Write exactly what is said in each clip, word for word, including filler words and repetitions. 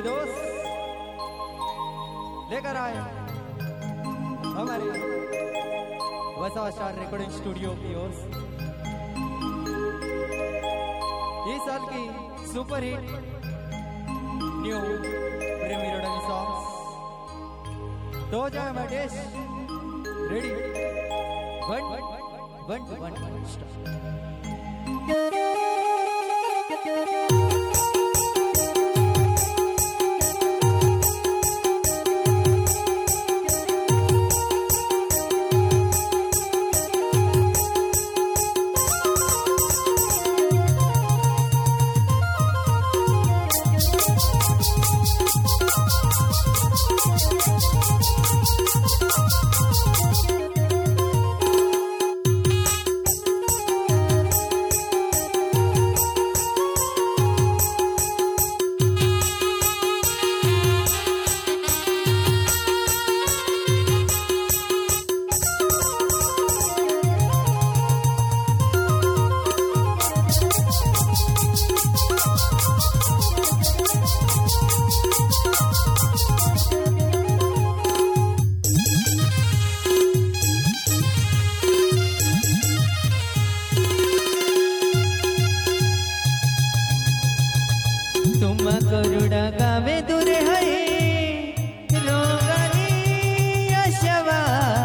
दोस्त लेकर आए हमारे वसा स्टार रिकॉर्डिंग स्टूडियो की ओर से इस साल की super hit new premier songs तो जाए मटेश रेडी वन वन वन स्टार्ट। तुम करुणा गावे दूरे है रोगानी अशवा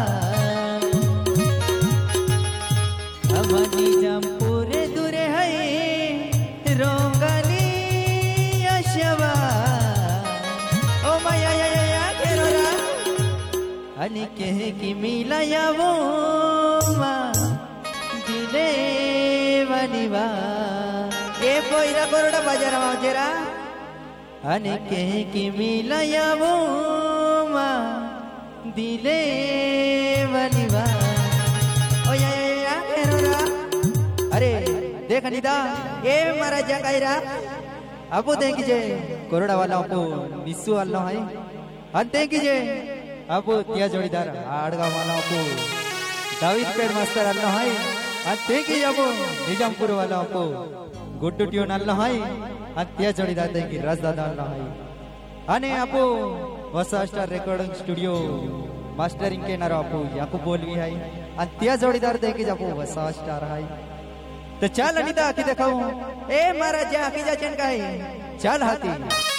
अमनी जमपुरे दूरे है रोगानी अशवा ओ माया या या या केरोरा अनि कह की मिलाया वो मा दिले वनिवा ये पोईरा कोरडा बाजार मावचेरा आणि के की मिलाया वो मा दिले वनिवा ओ या या या केरोरा अरे देख अनिता ये मारा जंगाईरा अबो देखिजे कोरडा वाला को निस्सू वाला है अन देखिजे अबो त्या जोड़ीदार आडगाव वाला को दावीद पेड़ मास्टर वाला है अन देखिजे अबो निजामपुर वाला को गुड्डू ट्यून अल्ला है अत्या जोड़ीदार देखी राजदादा अल्ला है अने आपो वसा स्टार रिकॉर्डिंग स्टूडियो मास्टरिंग के नारो आपो याकू बोलवी है अत्या जोड़ीदार देखी जापो वसा स्टार है तो चल अनिता की दिखाऊं ए मारा जा की जा चन का है चल हाथी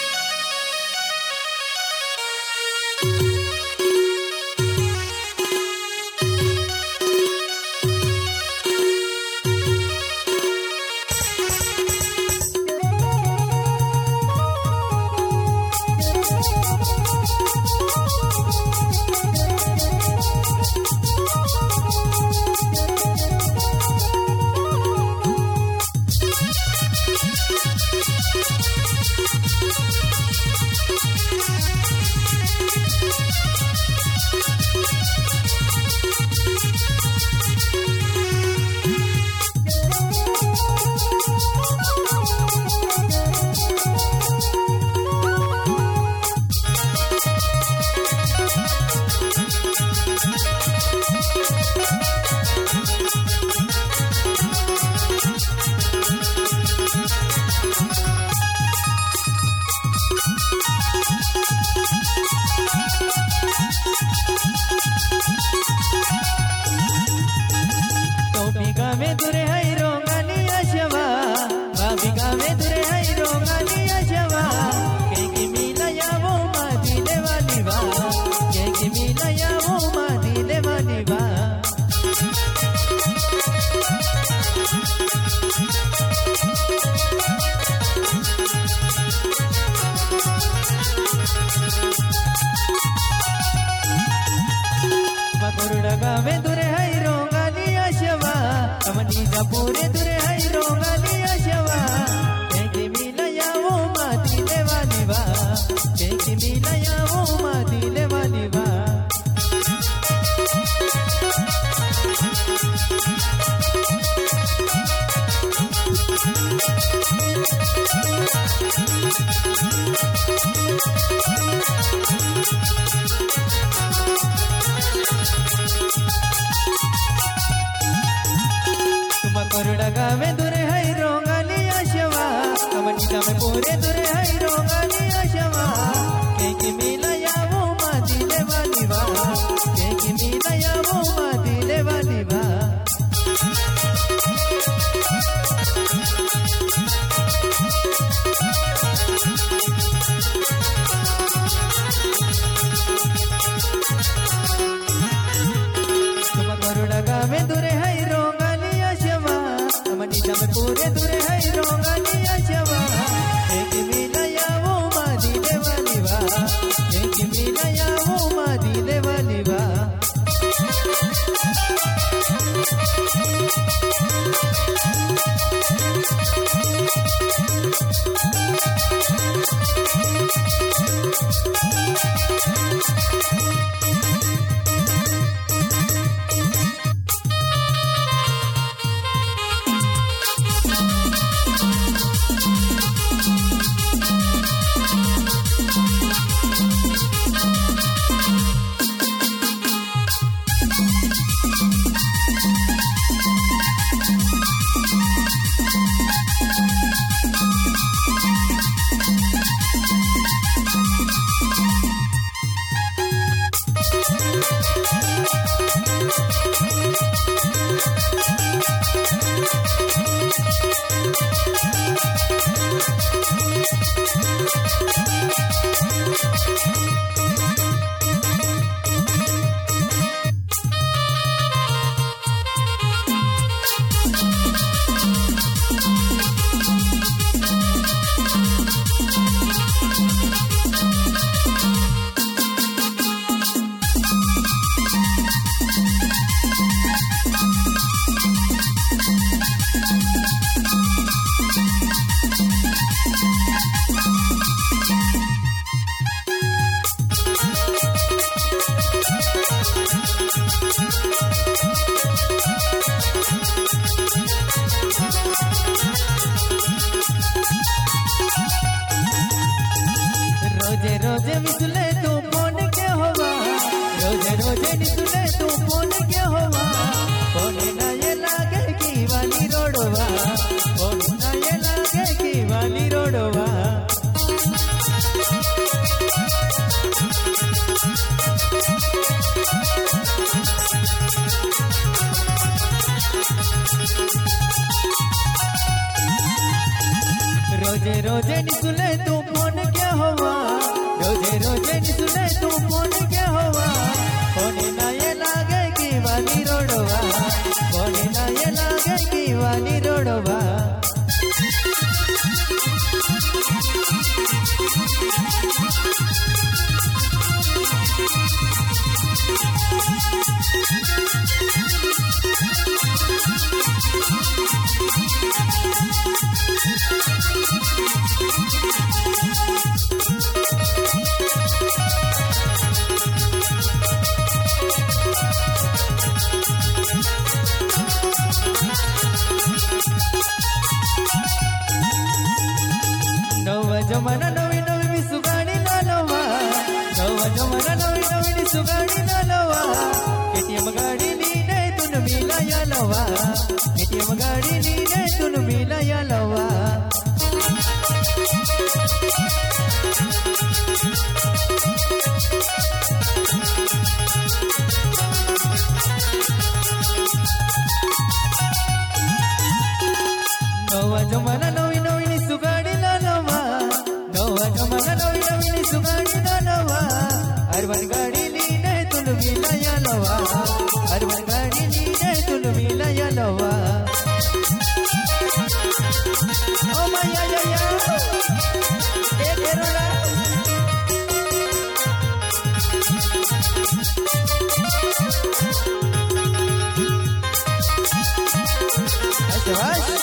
में दूरे है रोगानी अशवा बाबिका में दूरे है रोगानी अशवा के की मिलाया वो मादिले वाली बा के की मिलाया वो मादिले वाली बा मकुरुड़ा गावे दूरे है रोगानी अशवा अमनी जपूरे दूरे है रोगानी अशवा के मिलाया वो मादिले वाली बा के मिलाया वो मादिले वाली बा करुड़ा गावे दूरे है रोगानी अशवा अमनी गावे पूरे दूरे है रोगानी अशवा दूरे दूरे है रोगानिया शवा एक मिलाया वो मादिले वाली बा एक मिलाया वो मादिले वाली बा रोजे रोजे मिसले तू फोन के होवा रोजे रोजे मिसले तू फोन के होवा फोन ना ये लागे की वाली रोडवा फोन ना ये लागे की वाली रोडवा रोजे रोजे निसुले तू फोन के होवा रोजे रोजे निसुले तू फोन के होवा फोन ना ये लागे की वाली रोडवा फोन ना ये लागे की वाली रोडवा नवा जमाना नवी नवी मिसुगाडी लालवा नवा जमाना नवी नवी मिसुगाडी लालवा केटीएम गाडी नीने तुन मिला यालवा केटीएम गाडी नीने तुन मिला यालवा नवा जमाना नवी नवी मिसुगाडी लालवा नवा जमाना नवी नवी मिसुगाडी लालवा अरवन गाडी नीने तुन मिला यालवा अरवन गाडी नीने तुन मिला यालवा ओ माया या या ए केरोला अच्छा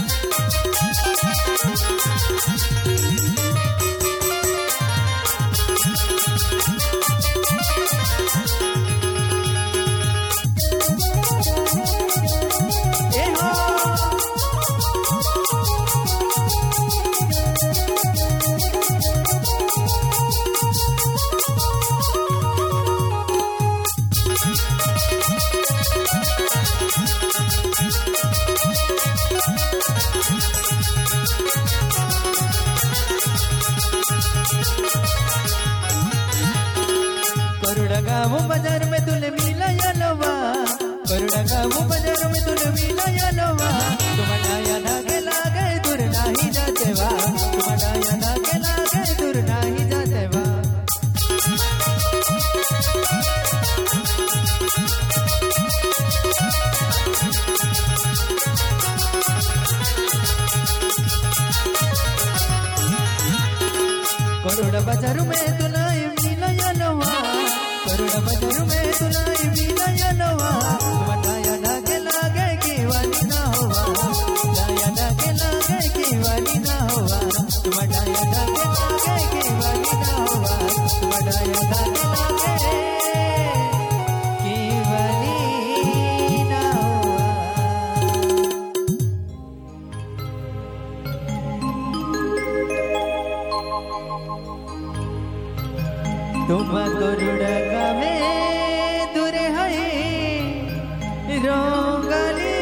करुड़ा गाँव बाजार में तुले मिला यालवा करुड़ा गाँव बाजार में तुले मिला यालवा तुम्हारा या नागे लागे दूर नहीं जाते वा तुम्हारा या नागे लागे दूर नहीं जाते वा करोड़ बाजार में तुला मिला नवा करोड़ बाजार में तुला मिला नवा बताया लागे लागे की वाली ना होवा बताया लागे लागे की वाली ना होवा बताया लागे लागे की वाली ना होवा बताया लागे लागे की वाली ना होवा तुम गरुड़ गावे दूरे है रोंगाली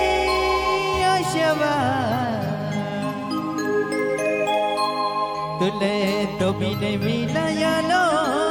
आशवा तुले तो भी नहीं मिला यालो